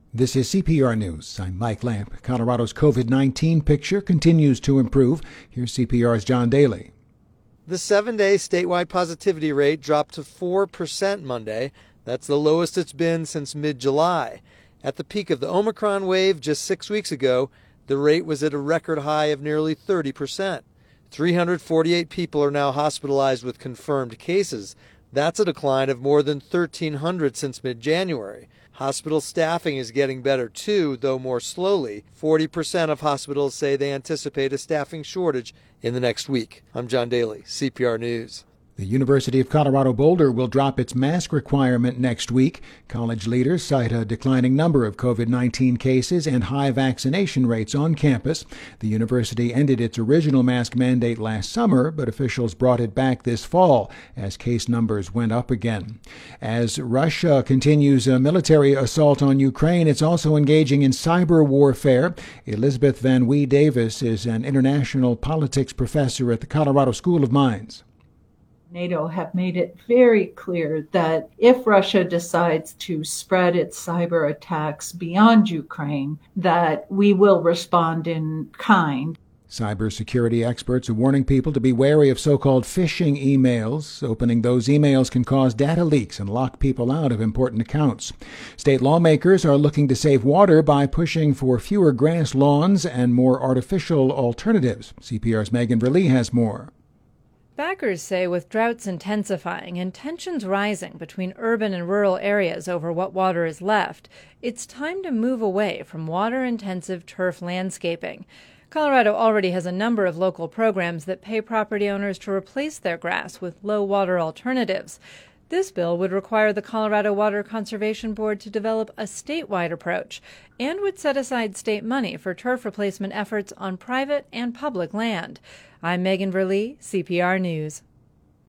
This is CPR News. I'm Mike Lamp. Colorado's COVID-19 picture continues to improve. Here's CPR's John Daly. The 7-day statewide positivity rate dropped to 4% Monday. That's the lowest it's been since mid-July. At the peak of the Omicron wave just 6 weeks ago, the rate was at a record high of nearly 30%. 348 people are now hospitalized with confirmed cases. That's a decline of more than 1,300 since mid-January. Hospital staffing is getting better too, though more slowly. 40% of hospitals say they anticipate a staffing shortage in the next week. I'm John Daly, CPR News. The University of Colorado Boulder will drop its mask requirement next week. College leaders cite a declining number of COVID-19 cases and high vaccination rates on campus. The university ended its original mask mandate last summer, but officials brought it back this fall as case numbers went up again. As Russia continues a military assault on Ukraine, it's also engaging in cyber warfare. Elizabeth Van Wee Davis is an international politics professor at the Colorado School of Mines. NATO have made it very clear that if Russia decides to spread its cyber attacks beyond Ukraine, that we will respond in kind. Cybersecurity experts are warning people to be wary of so-called phishing emails. Opening those emails can cause data leaks and lock people out of important accounts. State lawmakers are looking to save water by pushing for fewer grass lawns and more artificial alternatives. CPR's Megan Verlee has more. Backers say with droughts intensifying and tensions rising between urban and rural areas over what water is left, it's time to move away from water-intensive turf landscaping. Colorado already has a number of local programs that pay property owners to replace their grass with low-water alternatives. This bill would require the Colorado Water Conservation Board to develop a statewide approach and would set aside state money for turf replacement efforts on private and public land. I'm Megan Verlee, CPR News.